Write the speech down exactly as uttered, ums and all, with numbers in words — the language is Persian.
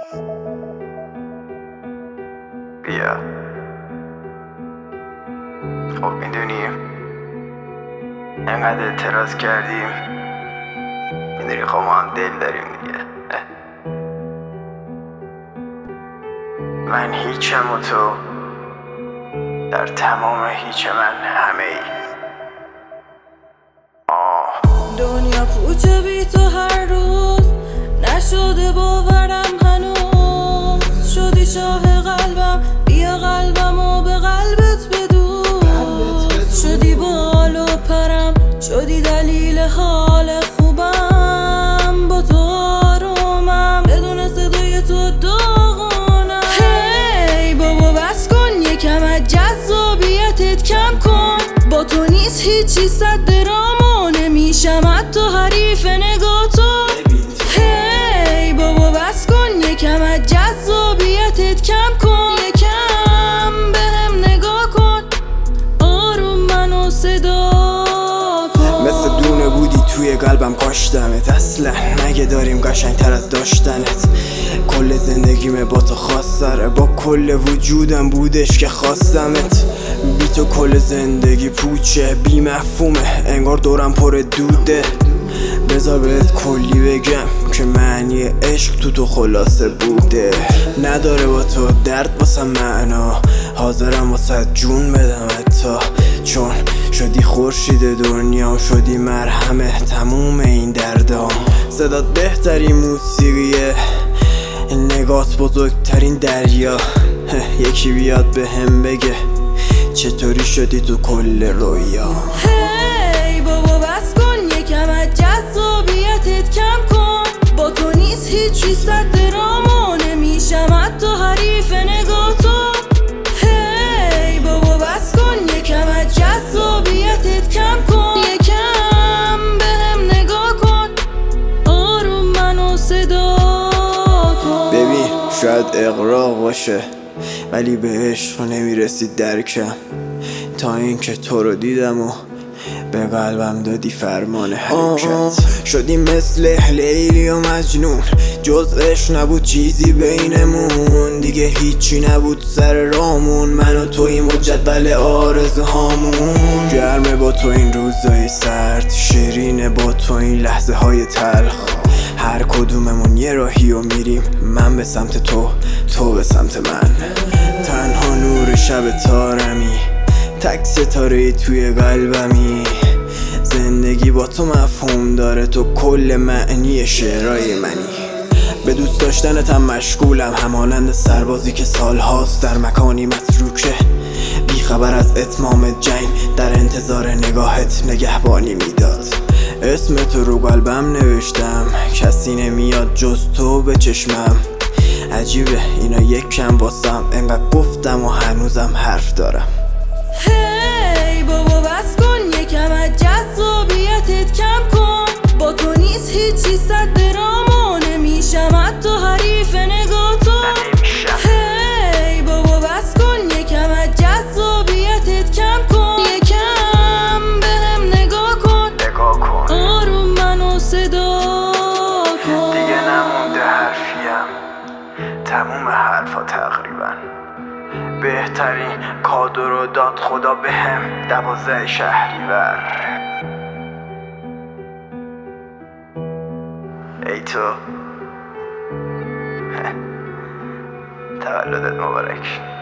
بیا. خب میدونیم انقدر اعتراض کردیم، میدونی خب ما هم دل داریم دیگه. من هیچم و تو در تمام هیچ من همه ای. آه. دنیا پوچه بی تو هر روز، نشده باورم هنوز. شدی شاه قلبم، بیا قلبمو به قلبت بدوز. شدی بال و پرم، شدی دلیل حال خوبم. با تو آرومم، بدون صدای تو داغونم. هی بابا بس کن، یکم از جذابیتت کم کن. با تو نیست هیچی صد درامو، نمیشم حتی حریف نگاه تو. هی بابا بس کن، یکم از جذابیتت کم کن. یکم بهم نگاه کن، آروم منو صدا کن. مثل دونه بودی توی قلبم کاشتمت. اصلا مگه داریم قشنگتر از داشتنت؟ کل زندگیمه با تو خواستره، با کل وجودم بودش که خواستمت. بی تو کل زندگی پوچه، بی مفهومه، انگار دورم پر دوده. بذار بهت کلی بگم که معنی عشق تو تو خلاصه بوده. نداره با تو درد واسم معنا، حاضرم واسه جون بدم تا. چون شدی خورشید دنیا، شدی مرهمه تموم این دردام. صدات بهترین موسیقیه، نگات بزرگترین دریا. یکی بیاد به هم بگه چطوری شدی تو کل رویا. هی بابا بس کن، یکم از جذابیتت کم کن. با تو نیست هیچی صد درامو، نمیشم حتی حریف نگاه تو. هی بابا بس کن، یکم از جذابیتت کم کن. یکم بهم نگاه کن، آروم منو صدا کن. ببین شاید اغراق باشه، ولی به عشق نمیرسید درکم. تا اینکه تو رو دیدم و به قلبم دادی فرمان حرکت. شدی مثل لیلی و مجنون، جز عشق نبود چیزی بینمون. دیگه هیچی نبود سر رامون، من و توییم و جدول آرزوهامون. گرمه با تو این روزای سرد، شیرینه با تو این لحظه های تلخ. هر کدوممون یه راهی و میریم، من به سمت تو، تو به سمت من. تنها نور شب تارمی، تک ستاره توی قلبمی. زندگی با تو مفهوم داره، تو کل معنی شعرهای منی. به دوست داشتنت هم مشغولم، همانند سربازی که سالهاست در مکانی متروکه. بی خبر از اتمام جنگ، در انتظار نگاهت نگهبانی میداد. اسم تو رو قلبم نوشتم، کسی نمیاد جز تو به چشمم. عجیبه اینا یک کم واسم، انقدر گفتم و هنوزم حرف دارم. هی بابا بس کن، یکم از جذابیتت کم کن. با تو نیست هیچی صد درامو، نمیشم حتی حریف نگاه تو. هی بابا بس کن، یکم از جذابیتت کم کن. یکم بهم نگاه کن، آروم منو صدا کن. دیگه نمونده حرفیم، تموم حرفا تقریبا. بهترین کادو رو داد خدا بهم، دوازده شهریور. ای تو تولدت مبارک.